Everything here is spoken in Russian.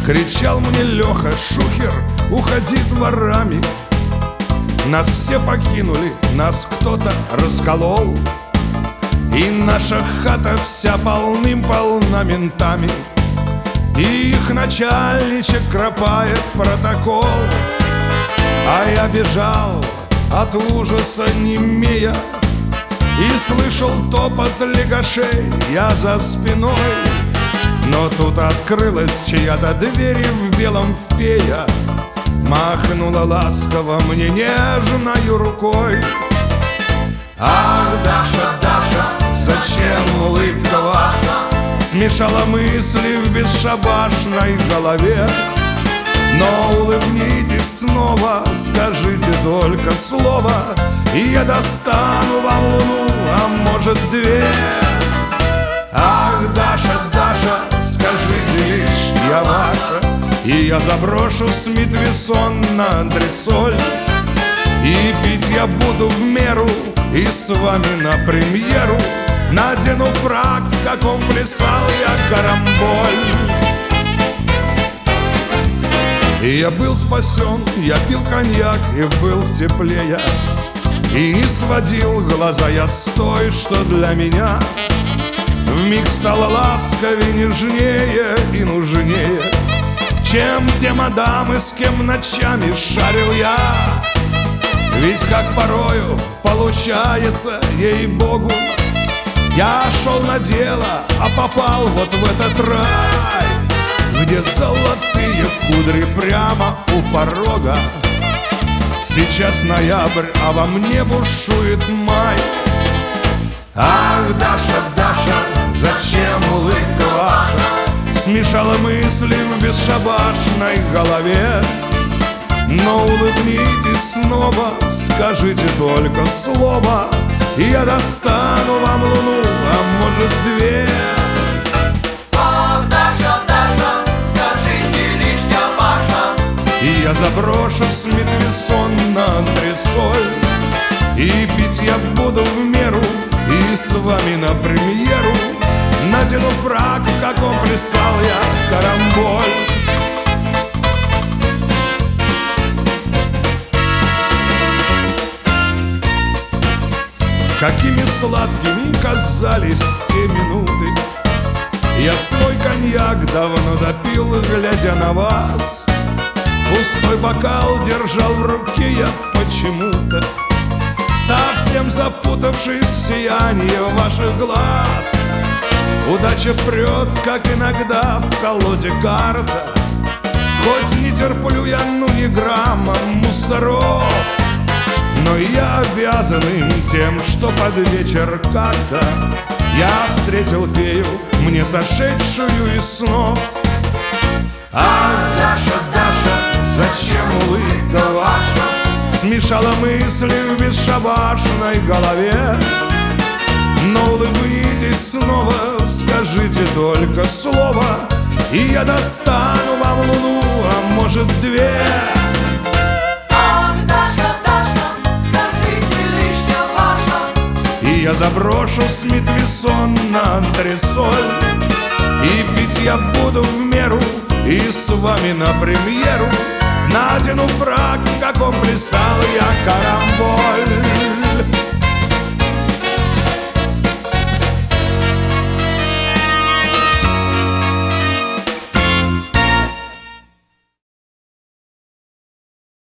Кричал мне Леха: Шухер, уходи дворами. Нас все покинули, нас кто-то расколол, и наша хата вся полным-полна ментами. И их начальничек кропает протокол. А я бежал от ужаса немея и слышал топот легашей я за спиной. Но тут открылась чья-то дверь, и в белом фея махнула ласково мне нежною рукой. Ах, Даша, Даша, зачем улыбка ваша смешала мысли в бесшабашной голове? Но улыбнитесь снова, скажите только слово, и я достану вам луну, а может две. Ах, Даша, Даша, скажите лишь я ваша, и я заброшу Смит Вессон на антресоль. И пить я буду в меру, и с вами на премьеру надену фрак, в каком плясал я карамболь. И я был спасен, я пил коньяк и был в тепле я, и не сводил глаза я с той, что для меня вмиг стала ласковее, нежнее и нужнее, чем те мадамы, с кем ночами шарил я. Ведь как порою получается, ей-богу, я шел на дело, а попал вот в этот рай, где золотые кудри прямо у порога. Сейчас ноябрь, а во мне бушует май. Ах, Даша, Даша, зачем улыбка ваша смешала мысли в бесшабашной голове? Но улыбнитесь снова, скажите только слово, и я достану вам луну, а может две. Ах, Даша, Даша, скажите лишь я ваша, И я заброшу Смит Вессон на антресоль. И пить я буду в меру, и с вами на премьеру надену фрак, в каком плясал я карамболь. Какими сладкими казались те минуты, я свой коньяк давно допил, глядя на вас. Пустой бокал держал в руке я почему-то, совсем запутавшись в сиянии ваших глаз. Удача прет, как иногда в колоде карта, хоть не терплю я, ну, ни грамма мусоров, но я обязан им тем, что под вечер как-то я встретил фею, мне сошедшую из снов. Ах, Даша, Даша, зачем улыбка ваша смешала мысли в бесшабашной голове? Но улыбнитесь снова, скажите только слово, и я достану вам луну, а может две. ах, Даша, Даша, скажите лишь я ваша, И я заброшу Смит Вессон на антресоль. И пить я буду в меру, и с вами на премьеру надену фрак, в каком плясал я карамболь.